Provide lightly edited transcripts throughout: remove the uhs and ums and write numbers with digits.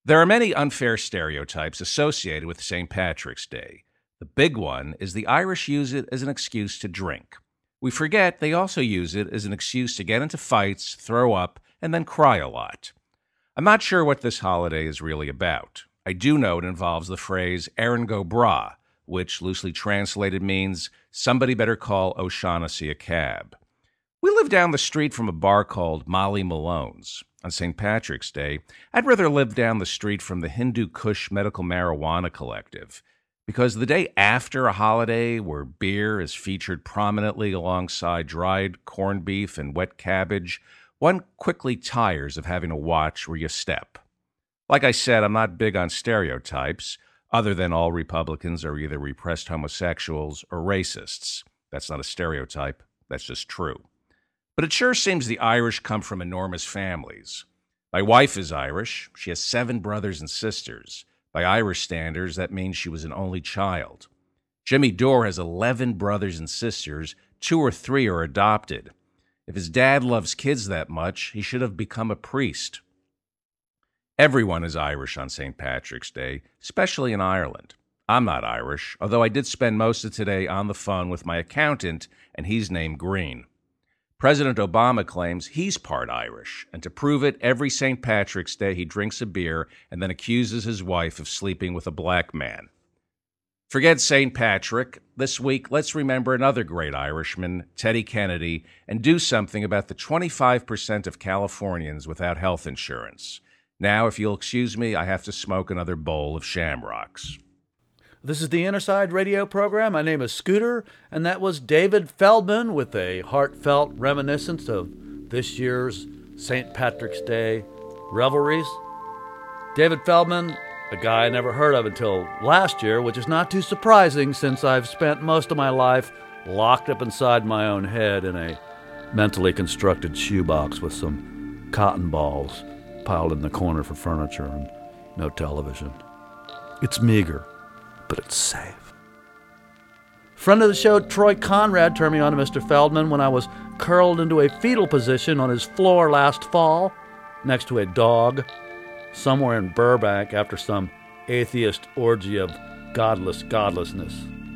There are many unfair stereotypes associated with St. Patrick's Day. The big one is the Irish use it as an excuse to drink. We forget they also use it as an excuse to get into fights, throw up, and then cry a lot. I'm not sure what this holiday is really about. I do know it involves the phrase Erin go bragh, which loosely translated means somebody better call O'Shaughnessy a cab. We live down the street from a bar called Molly Malone's. On St. Patrick's Day, I'd rather live down the street from the Hindu Kush Medical Marijuana Collective, because the day after a holiday where beer is featured prominently alongside dried corned beef and wet cabbage, one quickly tires of having to watch where you step. Like I said, I'm not big on stereotypes, other than all Republicans are either repressed homosexuals or racists. That's not a stereotype, that's just true. But it sure seems the Irish come from enormous families. My wife is Irish. She has 7 brothers and sisters. By Irish standards, that means she was an only child. Jimmy Dore has 11 brothers and sisters. 2 or 3 are adopted. If his dad loves kids that much, he should have become a priest. Everyone is Irish on St. Patrick's Day, especially in Ireland. I'm not Irish, although I did spend most of today on the phone with my accountant, and he's named Green. President Obama claims he's part Irish, and to prove it, every St. Patrick's Day he drinks a beer and then accuses his wife of sleeping with a black man. Forget St. Patrick. This week, let's remember another great Irishman, Teddy Kennedy, and do something about the 25% of Californians without health insurance. Now, if you'll excuse me, I have to smoke another bowl of Shamrocks. This is the Innerside Radio program. My name is Scooter, and that was David Feldman with a heartfelt reminiscence of this year's St. Patrick's Day revelries. David Feldman, a guy I never heard of until last year, which is not too surprising since I've spent most of my life locked up inside my own head in a mentally constructed shoebox with some cotton balls piled in the corner for furniture and no television. It's meager, but it's safe. Friend of the show, Troy Conrad, turned me on to Mr. Feldman when I was curled into a fetal position on his floor last fall, next to a dog, somewhere in Burbank after some atheist orgy of godlessness.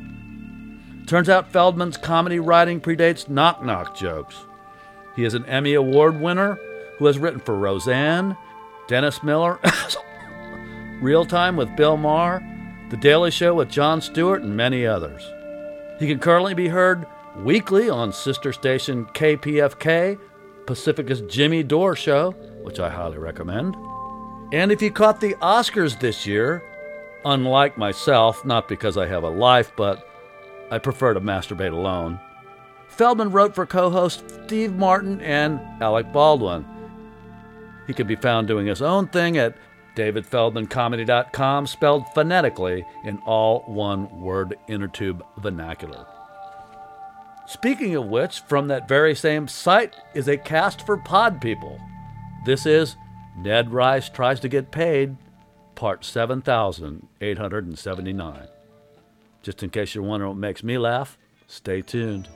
Turns out Feldman's comedy writing predates knock-knock jokes. He is an Emmy Award winner who has written for Roseanne, Dennis Miller, Real Time with Bill Maher, The Daily Show with Jon Stewart, and many others. He can currently be heard weekly on sister station KPFK, Pacifica's Jimmy Dore Show, which I highly recommend. And if you caught the Oscars this year, unlike myself, not because I have a life, but I prefer to masturbate alone, Feldman wrote for co-hosts Steve Martin and Alec Baldwin. He can be found doing his own thing at davidfeldmancomedy.com, spelled phonetically in all one-word inner-tube vernacular. Speaking of which, from that very same site is a cast for pod people. This is Ned Rice Tries to Get Paid, part 7,879. Just in case you're wondering what makes me laugh, stay tuned.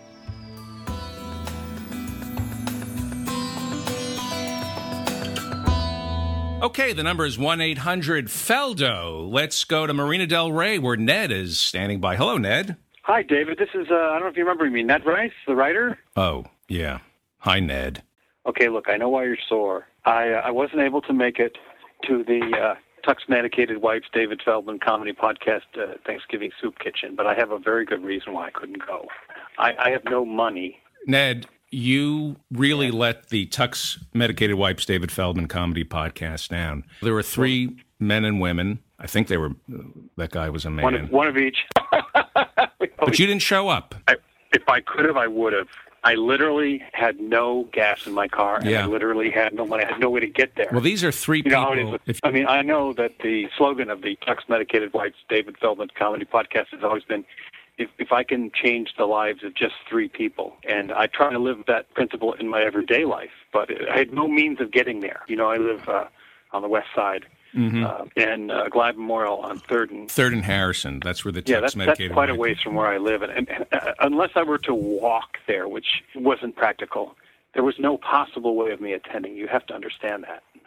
Okay, the number is 1-800-FELDO. Let's go to Marina Del Rey, where Ned is standing by. Hello, Ned. Hi, David. This is, I don't know if you remember me, Ned Rice, the writer. Oh, yeah. Hi, Ned. Okay, look, I know why you're sore. I wasn't able to make it to the Tux Medicated Wipes David Feldman Comedy Podcast Thanksgiving Soup Kitchen, but I have a very good reason why I couldn't go. I have no money. Ned, you really let the Tux Medicated Wipes David Feldman Comedy Podcast down. There were 3 men and women. I think they were, that guy was a man. One of each. But you didn't show up. If I could have, I would have. I literally had no gas in my car, and I literally had no money. I had no way to get there. Well, these are 3 people. I mean, I know that the slogan of the Tux Medicated Wipes David Feldman Comedy Podcast has always been, if I can change the lives of just 3 people. And I try to live that principle in my everyday life, but I had no means of getting there. You know, I live on the west side. And Glide Memorial on 3rd and Harrison. That's where the Tux Medicated that's quite a ways from where I live. And unless I were to walk there, which wasn't practical, there was no possible way of me attending. You have to understand that.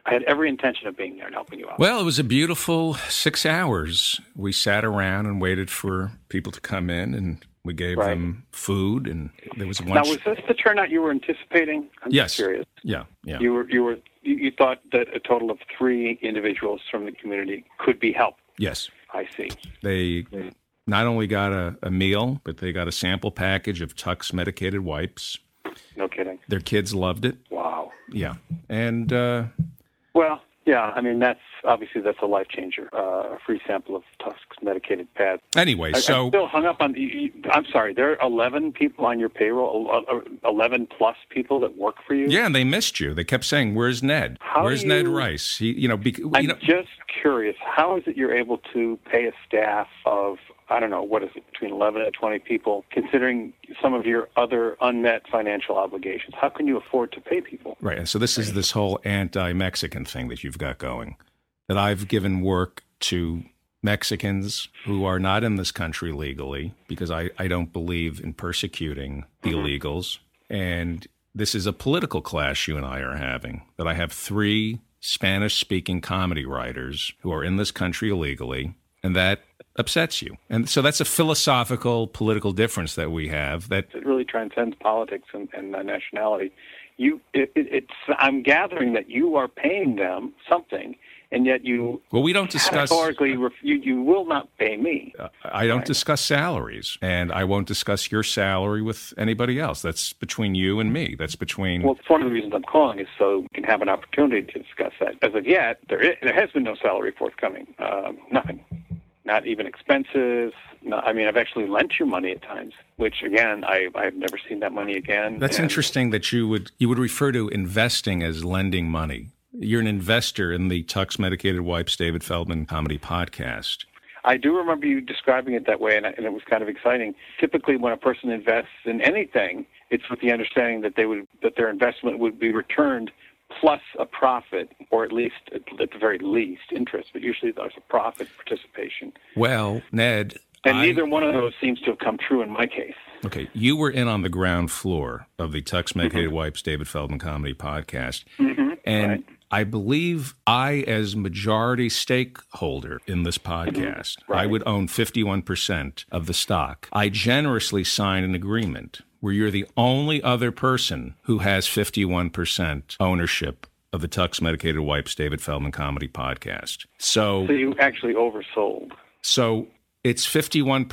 I had every intention of being there and helping you out. Well, it was a beautiful 6 hours. We sat around and waited for people to come in, and we gave them food, and there was lunch. Now, was this the turnout you were anticipating? I'm just curious. Yeah. You thought that a total of 3 individuals from the community could be helped. Yes. I see. They not only got a meal, but they got a sample package of Tux medicated wipes. No kidding. Their kids loved it. Wow. Yeah. And well, yeah, I mean, that's a life changer. A free sample of Tux medicated pads. Anyway, I'm so still hung up on. I'm sorry. There are 11 people on your payroll. 11 plus people that work for you. Yeah, and they missed you. They kept saying, "Where's Ned? Where's Ned Rice?" I'm just curious. How is it you're able to pay a staff of, I don't know, what is it, between 11 and 20 people, considering some of your other unmet financial obligations? How can you afford to pay people? Right. And so this is this whole anti-Mexican thing that you've got going, that I've given work to Mexicans who are not in this country legally, because I don't believe in persecuting illegals. And this is a political clash you and I are having, that I have 3 Spanish-speaking comedy writers who are in this country illegally, and that upsets you. And so that's a philosophical, political difference that we have. That it really transcends politics and nationality. I'm gathering that you are paying them something, and yet you we don't discuss categorically you will not pay me. I don't discuss salaries, and I won't discuss your salary with anybody else. That's between you and me. That's between. Well, one of the reasons I'm calling is so we can have an opportunity to discuss that. As of yet, there has been no salary forthcoming. Nothing. Not even expenses. No, I mean, I've actually lent you money at times, which, again, I've never seen that money again. That's interesting that you would refer to investing as lending money. You're an investor in the Tux Medicated Wipes David Feldman Comedy Podcast. I do remember you describing it that way, and it was kind of exciting. Typically, when a person invests in anything, it's with the understanding that their investment would be returned plus a profit, or at the very least, interest. But usually there's a profit participation. Well, Ned... And neither one of those seems to have come true in my case. Okay, you were in on the ground floor of the Tux Medicated Wipes David Feldman Comedy Podcast. And I believe I, as majority stakeholder in this podcast, I would own 51% of the stock. I generously signed an agreement where you're the only other person who has 51% ownership of the Tux Medicated Wipes David Feldman Comedy Podcast. So you actually oversold. So it's 51%,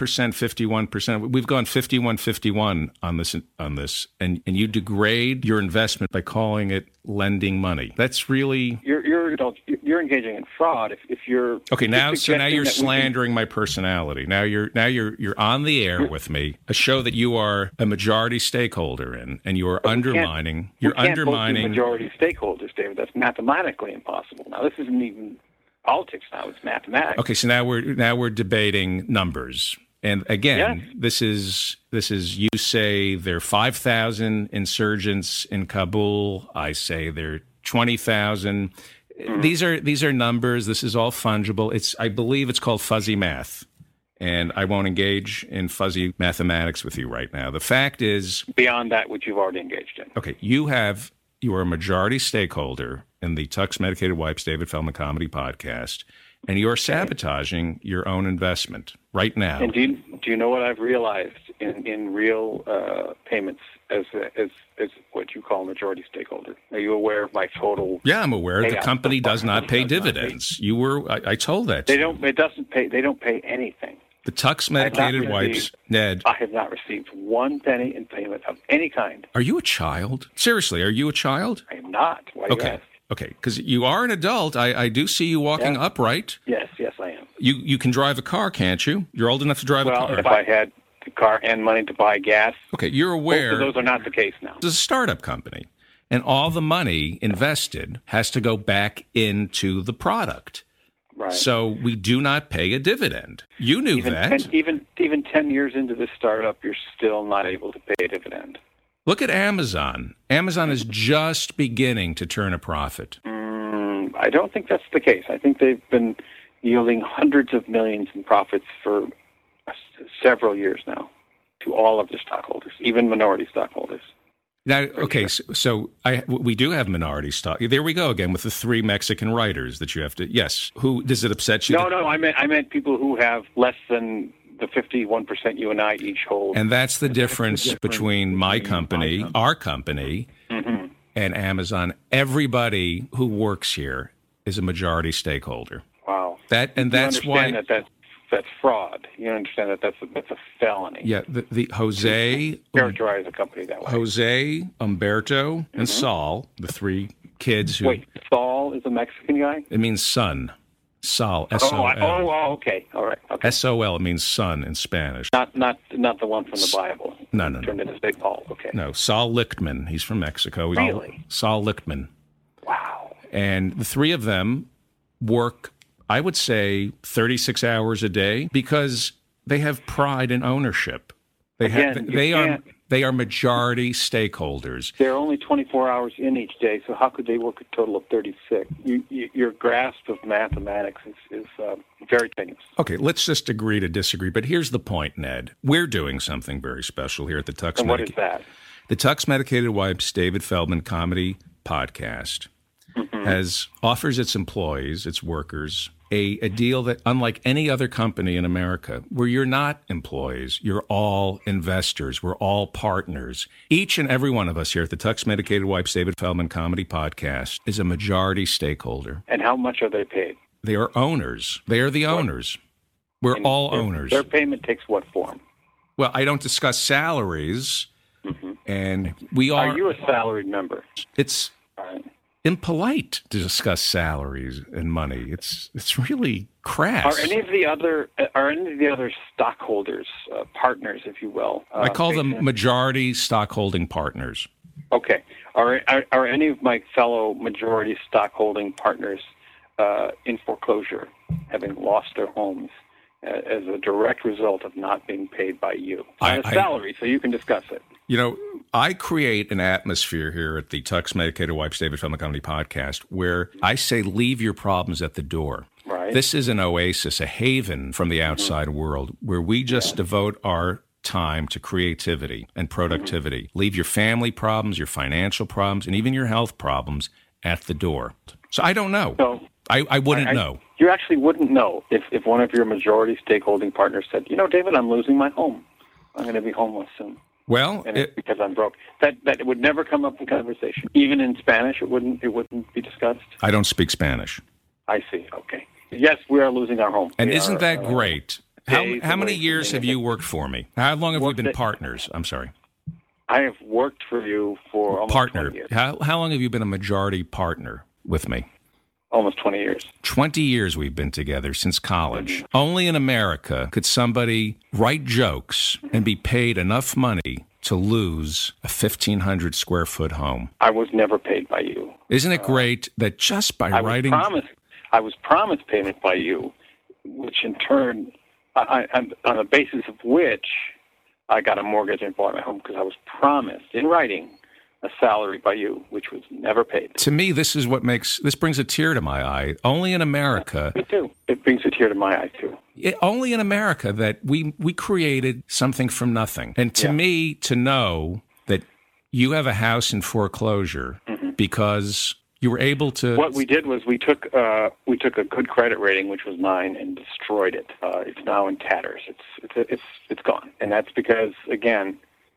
51%. We've gone 51-51 on this, and you degrade your investment by calling it lending money. That's really you're engaging in fraud if you're okay. Now you're slandering my personality. Now you're on the air with me, a show that you are a majority stakeholder in, and you are undermining. You're undermining majority stakeholders, David. That's mathematically impossible. Now this isn't even politics. Now it's mathematics. Okay, so now we're debating numbers. And again, this is you say there are 5,000 insurgents in Kabul. I say there are 20,000. These are numbers. This is all fungible. I believe it's called fuzzy math. And I won't engage in fuzzy mathematics with you right now. The fact is, beyond that, which you've already engaged in. Okay, you are a majority stakeholder in the Tux Medicated Wipes David Feldman Comedy Podcast, and you are sabotaging your own investment right now. And do you know what I've realized in real payments as what you call a majority stakeholder? Are you aware of my total? Yeah, I'm aware. The company does not pay dividends. I told that. They don't pay anything. The Tux Medicated Wipes, Ned. I have not received one penny in payment of any kind. Are you a child? Seriously, are you a child? I am not. Why do you ask? Okay, because you are an adult. I do see you walking upright. Yes, I am. You can drive a car, can't you? You're old enough to drive a car. Well, if I had the car and money to buy gas. Okay, you're aware. Both of those are not the case now. It's a startup company, and all the money invested has to go back into the product. Right. So we do not pay a dividend. You knew that. Even 10 years into this startup, you're still not able to pay a dividend. Look at Amazon. Amazon is just beginning to turn a profit. I don't think that's the case. I think they've been yielding hundreds of millions in profits for several years now to all of the stockholders, even minority stockholders. Now, okay, so we do have minority stock. There we go again with the 3 Mexican writers that you have to. Yes, who does it upset you? No, I meant people who have less than the 51% you and I each hold. And that's the difference between my company, our company, and Amazon. Everybody who works here is a majority stakeholder. Wow. That's why that's fraud. You understand that that's a felony. Yeah, the Jose characterize a company that way. Jose, Umberto, and Saul, the 3 kids who. Wait, Saul is a Mexican guy? It means son. Saul, S-O-L. Oh, okay. All right. Okay. S-O-L, it means son in Spanish. Not the one from the Bible. No. Turned into St. Paul. Okay. No, Saul Lichtman. He's from Mexico. Really? Saul Lichtman. Wow. And the 3 of them work, I would say, 36 hours a day because they have pride in ownership. They are majority stakeholders. They're only 24 hours in each day, so how could they work a total of 36? Your grasp of mathematics is very tenuous. Okay, let's just agree to disagree. But here's the point, Ned. We're doing something very special here at the Tux. And what is that? The Tux Medicated Wipes David Feldman Comedy Podcast offers its employees, its workers, a deal that, unlike any other company in America, where you're not employees, you're all investors, we're all partners. Each and every one of us here at the Tux Medicated Wipes David Feldman Comedy Podcast is a majority stakeholder. And how much are they paid? They are owners. They are the owners. We're all owners. Their payment takes what form? Well, I don't discuss salaries, and we are. Are you a salaried member? It's impolite to discuss salaries and money. It's really crass. Are any of the other stockholders, partners, if you will? I call them majority stockholding partners. Okay. Are any of my fellow majority stockholding partners in foreclosure, having lost their homes as a direct result of not being paid by you on a salary, so you can discuss it? You know, I create an atmosphere here at the Tux Medicated Wipes David Feldman Comedy Podcast where I say, leave your problems at the door. Right. This is an oasis, a haven from the outside world where we just devote our time to creativity and productivity. Leave your family problems, your financial problems, and even your health problems at the door. So I don't know. So I wouldn't know. You actually wouldn't know if one of your majority stakeholding partners said, David, I'm losing my home. I'm going to be homeless soon. Well, and it's because I'm broke. That it would never come up in conversation. Even in Spanish, it wouldn't be discussed. I don't speak Spanish. I see. Okay. Yes, we are losing our home. And isn't that great? How many years have you worked for me? How long have we been partners? I'm sorry. I have worked for you for almost 20 years. How long have you been a majority partner with me? Almost 20 years. 20 years we've been together since college. Only in America could somebody write jokes and be paid enough money to lose a 1,500 square foot home. I was never paid by you. Isn't it great that just by writing... I was promised payment by you, which in turn, on the basis of which I got a mortgage and bought my home because I was promised in writing a salary by you, which was never paid. To me, this brings a tear to my eye. Only in America. Me too. It brings a tear to my eye too. Only in America that we created something from nothing. And to me, to know that you have a house in foreclosure because you were able to. What we did was we took a good credit rating, which was mine, and destroyed it. It's now in tatters. It's gone, and that's because again,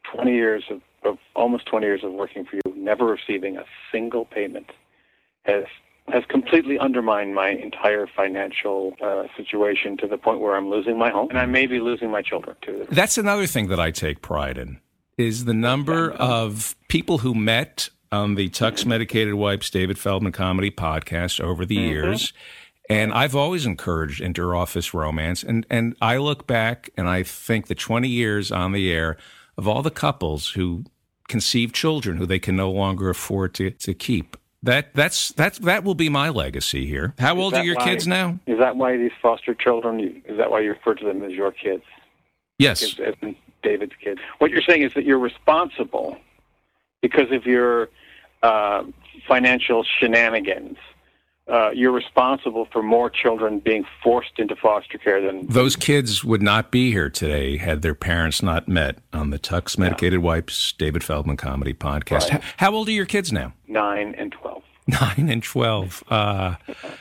almost 20 years of working for you, never receiving a single payment, has completely undermined my entire financial situation to the point where I'm losing my home, and I may be losing my children, too. That's another thing that I take pride in, is the number of people who met on the Tux Medicated Wipes David Feldman Comedy Podcast over the years. And I've always encouraged inter-office romance. And I look back and I think the 20 years on the air of all the couples who conceive children who they can no longer afford to keep. That will be my legacy here. How old are your kids now? Is that why these foster children, is that why you refer to them as your kids? Yes. As David's kids. What you're saying is that you're responsible because of your financial shenanigans you're responsible for more children being forced into foster care than Those kids would not be here today had their parents not met on the Tux Medicated Wipes David Feldman Comedy Podcast. Right. How old are your kids now? 9 and 12. 9 and 12. And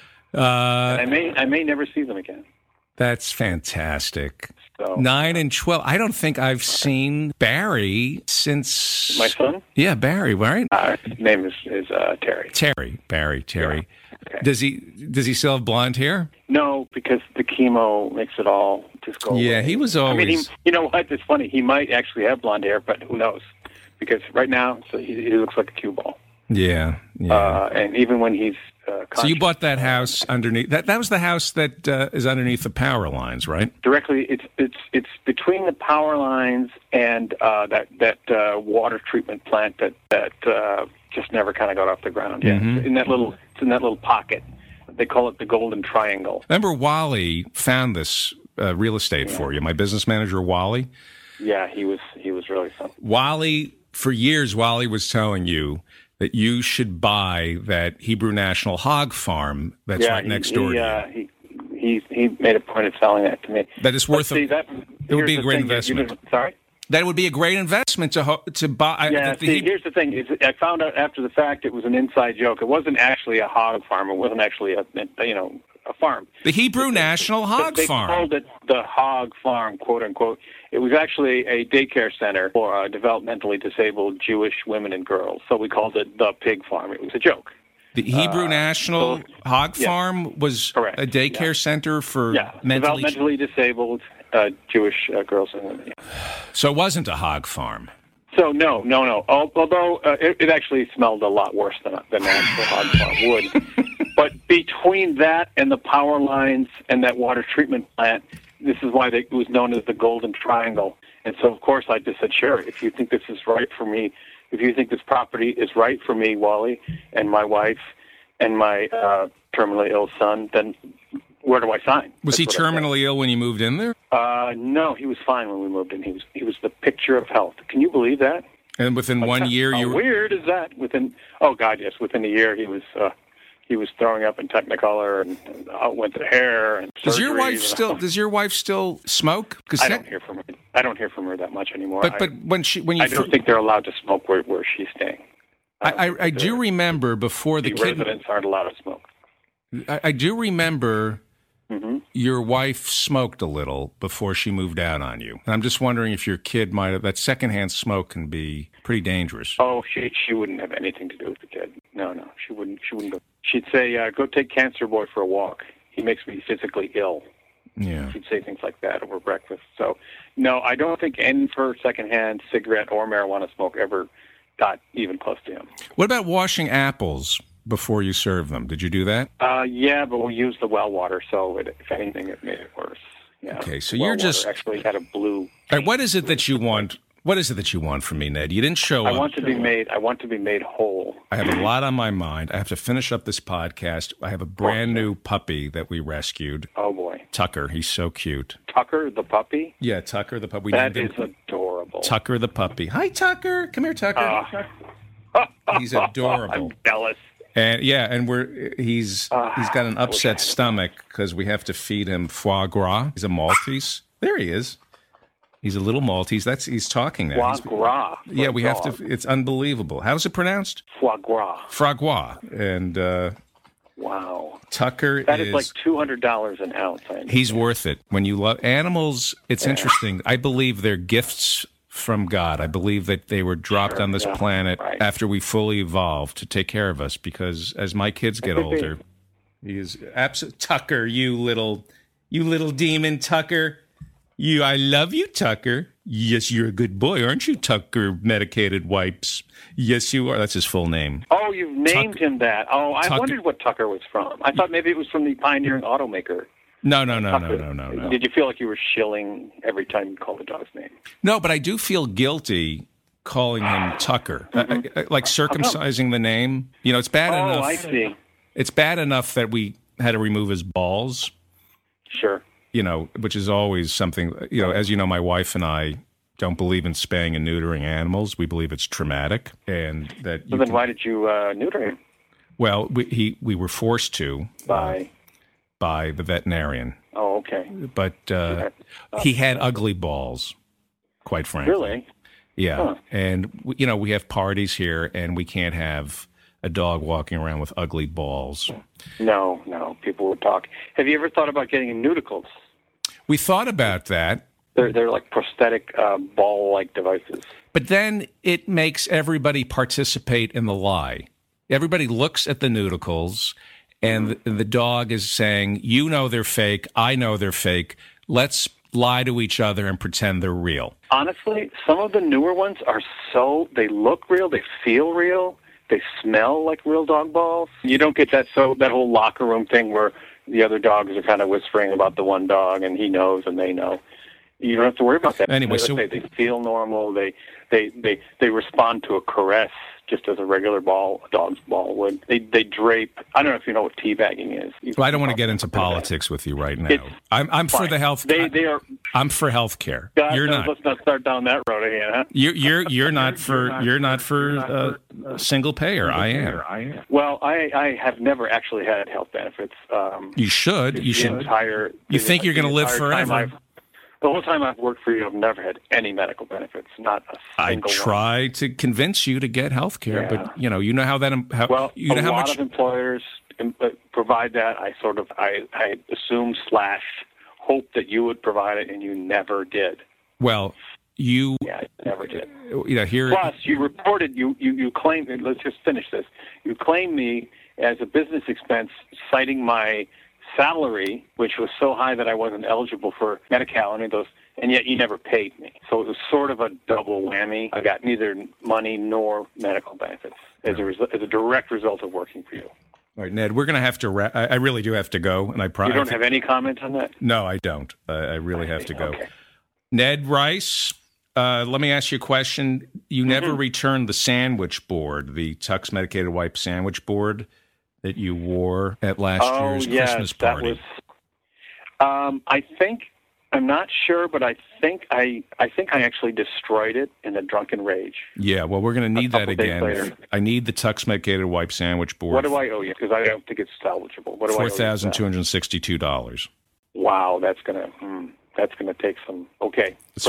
I may never see them again. That's fantastic. So 9 and 12. I don't think I've seen Barry since... my son? Yeah, Barry, right? His name is Terry. Terry. Yeah. Okay. Does he still have blonde hair? No, because the chemo makes it all just go Yeah, away. he was always... I mean, you know what? It's funny. He might actually have blonde hair, but who knows? Because right now, so he looks like a cue ball. Yeah. And even when he's So you bought that house underneath... That was the house that is underneath the power lines, right? directly, it's between the power lines and that water treatment plant that just never kind of got off the ground. Yeah, Mm-hmm. it's in that little pocket. They call it the Golden Triangle. Remember Wally found this real estate for you, my business manager, Wally? Yeah, he was really something. Wally, for years, Wally was telling you that you should buy that Hebrew National Hog Farm that's right next door to you. He made a point of selling that to me. That is worth it would be a great investment. Sorry? That would be a great investment to buy. Yeah, here's the thing. I found out after the fact it was an inside joke. It wasn't actually a hog farm. It wasn't actually a farm. The Hebrew National Hog They Farm. called it the hog farm, quote unquote. It was actually a daycare center for developmentally disabled Jewish women and girls. So we called it the pig farm. It was a joke. The Hebrew National Hog Farm was correct. a daycare center for developmentally disabled Jewish girls and women. Yeah. So it wasn't a hog farm. So no. Although it actually smelled a lot worse than an actual hog farm would. But between that and the power lines and that water treatment plant, this is why it was known as the Golden Triangle. And so, of course, I just said, sure, if you think this is right for me, if you think this property is right for me, Wally, and my wife, and my terminally ill son, then where do I sign? Was he terminally ill when you moved in there? No, he was fine when we moved in. He was the picture of health. Can you believe that? And within 1 year, How weird is that? Within a year, he was throwing up in Technicolor and went to hair and Does your wife still smoke? I don't hear from her. I don't hear from her that much anymore. But when you I don't think they're allowed to smoke where she's staying. I do remember before the residents aren't allowed to smoke. I do remember Mm-hmm. your wife smoked a little before she moved out on you. And I'm just wondering if your kid might have, that secondhand smoke can be pretty dangerous. Oh, she wouldn't have anything to do with the kid. No, she wouldn't go. She'd say, go take Cancer Boy for a walk. He makes me physically ill. Yeah. She'd say things like that over breakfast. So, no, I don't think any of her secondhand cigarette or marijuana smoke ever got even close to him. What about washing apples before you serve them? Did you do that? Yeah, but we used the well water, so if anything, it made it worse. Yeah. Okay, so well you're just actually had a blue. All right, what is it that you want? What is it that you want from me, Ned? You didn't show up. I want to be made whole. I have a lot on my mind. I have to finish up this podcast. I have a brand new puppy that we rescued. Oh boy, Tucker. He's so cute. Tucker the puppy. Yeah, Tucker the puppy. That is adorable. Tucker the puppy. Hi, Tucker. Come here, Tucker. He's adorable. I'm jealous. And he's got an upset stomach because we have to feed him foie gras. He's a Maltese. There he is. He's a little Maltese. He's talking now. Foie gras. Yeah, we have to. It's unbelievable. How's it pronounced? Foie gras. Foie gras. And wow, Tucker that is like $200 an ounce. He's worth it. When you love animals, it's interesting. I believe they're gifts from God. I believe that they were dropped on this planet after we fully evolved to take care of us, because as my kids get older, he is absolute Tucker, you little demon, Tucker. I love you, Tucker. Yes, you're a good boy, aren't you, Tucker Medicated Wipes? Yes, you are. That's his full name. Oh, you've named him that. Oh, I wondered what Tucker was from. I thought maybe it was from the pioneering automaker. No. Did you feel like you were shilling every time you called the dog's name? No, but I do feel guilty calling him Tucker. Like circumcising the name. You know, it's bad enough. Oh, I see. It's bad enough that we had to remove his balls. Sure. You know, which is always something, you know, as you know, my wife and I don't believe in spaying and neutering animals. We believe it's traumatic. And that. So then why did you neuter him? Well, we were forced to by the veterinarian. Oh, okay. But he had ugly balls, quite frankly. Really? Yeah. Huh. And, we have parties here, and we can't have a dog walking around with ugly balls. No, people would talk. Have you ever thought about getting nudicles? We thought about that. They're like prosthetic ball-like devices. But then it makes everybody participate in the lie. Everybody looks at the nudicles, and the dog is saying, you know they're fake, I know they're fake. Let's lie to each other and pretend they're real. Honestly, some of the newer ones they look real, they feel real, they smell like real dog balls. You don't get that whole locker room thing where the other dogs are kind of whispering about the one dog, and he knows and they know. You don't have to worry about that. Anyway, they feel normal. They respond to a caress just as a regular dog's ball would. They drape. I don't know if you know what teabagging is. Well, I don't want to get into politics with you right now. I'm for the health. They are. I'm for health care. You're not. Let's not start down that road again, huh? You're not for single payer. I am. Well, I have never actually had health benefits. You should. You should. You think you're going to live forever? The whole time I've worked for you, I've never had any medical benefits, not a single one. I try to convince you to get health care, but you know how that. How lot of employers provide that. I assume / hope that you would provide it, and you never did. Well, you. Yeah, I never did. Here. Plus, you reported you claimed. Let's just finish this. You claimed me as a business expense, citing my salary, which was so high that I wasn't eligible for Medi-Cal and those, and yet you never paid me. So it was sort of a double whammy. I got neither money nor medical benefits as a direct result of working for you. All right, Ned, we're going to have to I really do have to go, and I probably. You don't have any comment on that? No, I don't. I really have to go. Okay. Ned Rice, let me ask you a question. You never returned the sandwich board, the Tux Medicated Wipe sandwich board that you wore at last year's Christmas party. That was. I'm not sure, but I think I actually destroyed it in a drunken rage. Yeah, well, we're going to need that again. I need the Tux Medicated Wipe sandwich board. What do I owe you? Because I don't think it's salvageable. What do I owe you? $4,262. Wow, that's gonna take some. Okay, it's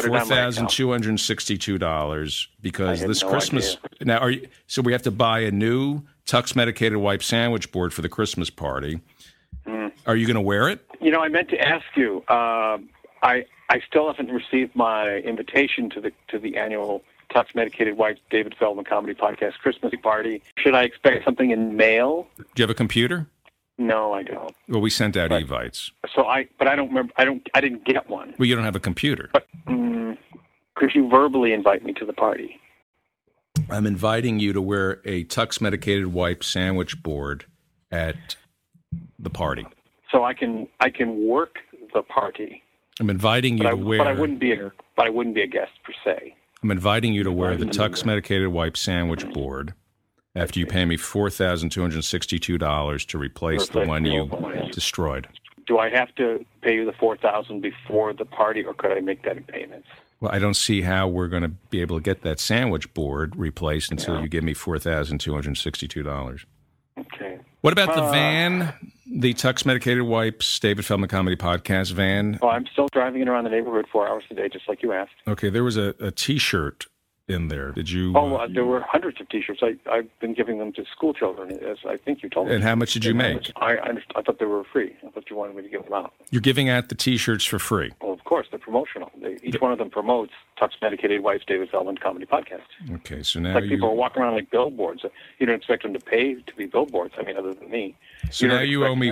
$4,262 because this Christmas. Idea. Now, so we have to buy a new Tux Medicated Wipe sandwich board for the Christmas party. Are you going to wear it? I meant to ask you. I still haven't received my invitation to the annual Tux Medicated Wipe David Feldman Comedy Podcast Christmas party. Should I expect something in mail? Do you have a computer? No, I don't. Well, we sent out evites. So I don't remember. I didn't get one. Well, you don't have a computer. But could you verbally invite me to the party? I'm inviting you to wear a Tux Medicated Wipe sandwich board at the party. So I can work the party. I'm inviting you to wear. But I wouldn't be a guest per se. I'm inviting you to wear the Tux Medicated Wipe sandwich board after you pay me $4,262 to replace the one you destroyed. Do I have to pay you the $4,000 before the party, or could I make that in payments? Well, I don't see how we're going to be able to get that sandwich board replaced until you give me $4,262. Okay. What about the van, the Tux Medicated Wipes David Feldman Comedy Podcast van? Oh, I'm still driving it around the neighborhood 4 hours a day, just like you asked. Okay, there was a T-shirt in there. Did you? There were hundreds of T-shirts. I've been giving them to school children, as I think you told me. And how much did you make? I thought they were free. I thought you wanted me to give them out. You're giving out the T-shirts for free? Well, of course, they're promotional. Each one of them promotes Tux Medicated Wipes David Feldman Comedy Podcast. Okay, so now people are walking around like billboards. You don't expect them to pay to be billboards. I mean, other than me. So now you owe me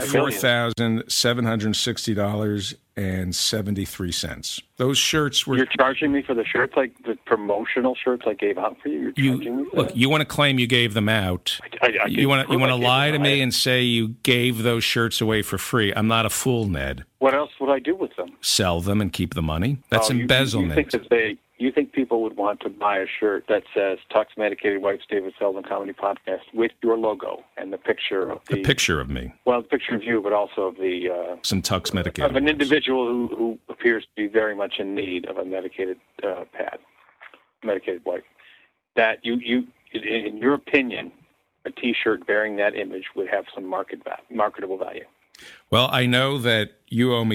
$4,760.73. Those shirts were. You're charging me for the shirts, like the promotional shirts I gave out for you. You're charging me for look. that? You want to claim you gave them out. You want to lie to me and say you gave those shirts away for free. I'm not a fool, Ned. What else would I do with them? Sell them and keep the money. That's embezzlement. You think people would want to buy a shirt that says Tux Medicated Wipes David Feldman Comedy Podcast with your logo and the picture of the picture of me? Well, the picture of you, but also of the some Tux Medicated of an individual who appears to be very much in need of a medicated medicated wipe. That you in your opinion, a T-shirt bearing that image would have some marketable value. Well, I know that you owe me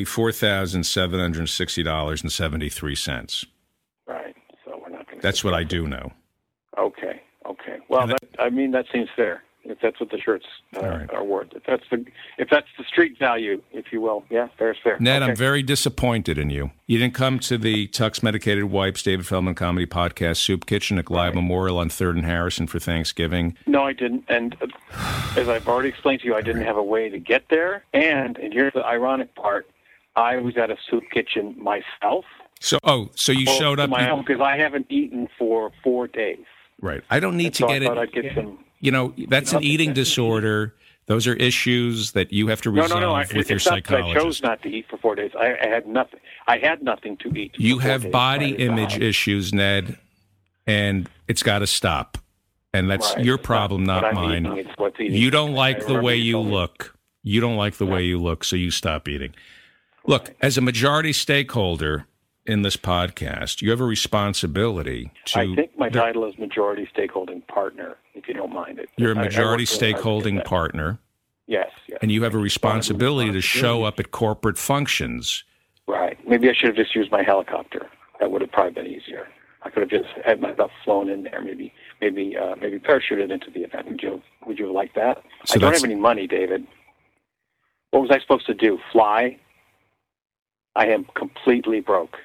$4,760.73. Right. So we're not going to. That's what I do know. Okay. Well, that seems fair. If that's what the shirts are worth, if that's the street value, if you will, yeah, fair is fair. Ned, okay. I'm very disappointed in you. You didn't come to the Tux Medicated Wipes David Feldman Comedy Podcast Soup Kitchen at Glide Memorial on 3rd and Harrison for Thanksgiving. No, I didn't. And as I've already explained to you, I didn't have a way to get there. And here's the ironic part: I was at a soup kitchen myself. So you showed up because I haven't eaten for 4 days. Right. I don't need to so get I thought it. I'd get some. That's an eating disorder. Those are issues that you have to resolve with your psychologist. I chose not to eat for 4 days. I had nothing. I had nothing to eat. You have body image issues, Ned, and it's got to stop. And that's your problem, not mine. You don't like the way you look. You don't like the way you look, so you stop eating. Look, as a majority stakeholder in this podcast, you have a responsibility to... I think my title is majority stakeholding partner, if you don't mind it. You're a majority stakeholding partner. Yes. And you have a responsibility to show up at corporate functions. Right. Maybe I should have just used my helicopter. That would have probably been easier. I could have just had myself flown in there, maybe parachuted into the event. Would you like that? I don't have any money, David. What was I supposed to do? Fly? I am completely broke.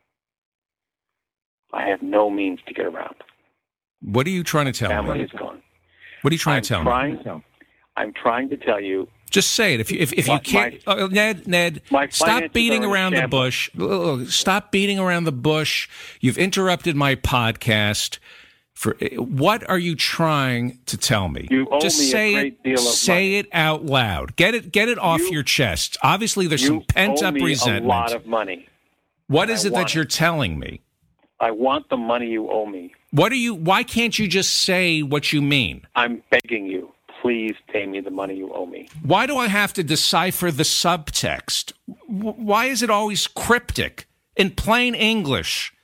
I have no means to get around. What are you trying to tell me? Family is gone. What are you trying to tell me? I'm trying to tell you. Just say it. If you can't, Ned, stop beating around the bush. Stop beating around the bush. You've interrupted my podcast. What are you trying to tell me? You owe Just me say a great deal of money. Say it out loud. Get it off your chest. Obviously, there's some pent up resentment. You owe me a lot of money. What is it that you're telling me? I want the money you owe me. Why can't you just say what you mean? I'm begging you. Please pay me the money you owe me. Why do I have to decipher the subtext? Why is it always cryptic? In plain English.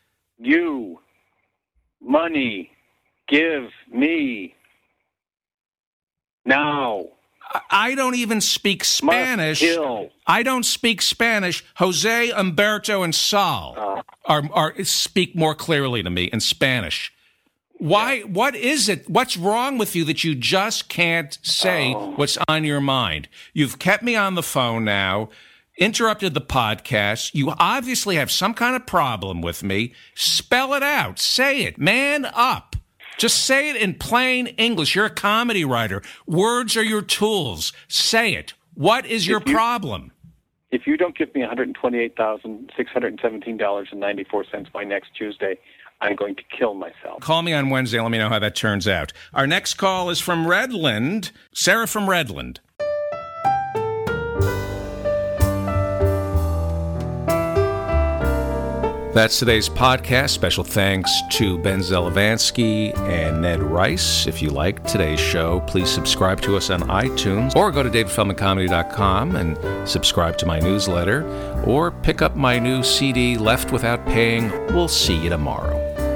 Money. Give me. Now. I don't even speak Spanish. I don't speak Spanish. Jose, Umberto, and Sal speak more clearly to me in Spanish. Why? Yeah. What is it? What's wrong with you that you just can't say what's on your mind? You've kept me on the phone now, interrupted the podcast. You obviously have some kind of problem with me. Spell it out. Say it. Man up. Just say it in plain English. You're a comedy writer. Words are your tools. Say it. What is your problem? If you don't give me $128,617.94 by next Tuesday, I'm going to kill myself. Call me on Wednesday. Let me know how that turns out. Our next call is from Redland. Sarah from Redland. That's today's podcast. Special thanks to Ben Zelavansky and Ned Rice. If you liked today's show, please subscribe to us on iTunes or go to davidfeldmancomedy.com and subscribe to my newsletter or pick up my new CD, Left Without Paying. We'll see you tomorrow.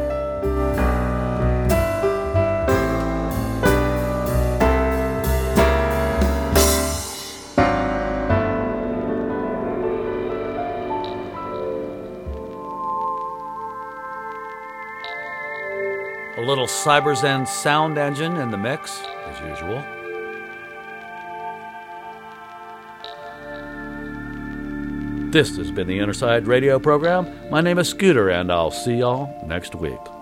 A little Cyberzen sound engine in the mix, as usual. This has been the Inner Side Radio program. My name is Scooter, and I'll see y'all next week.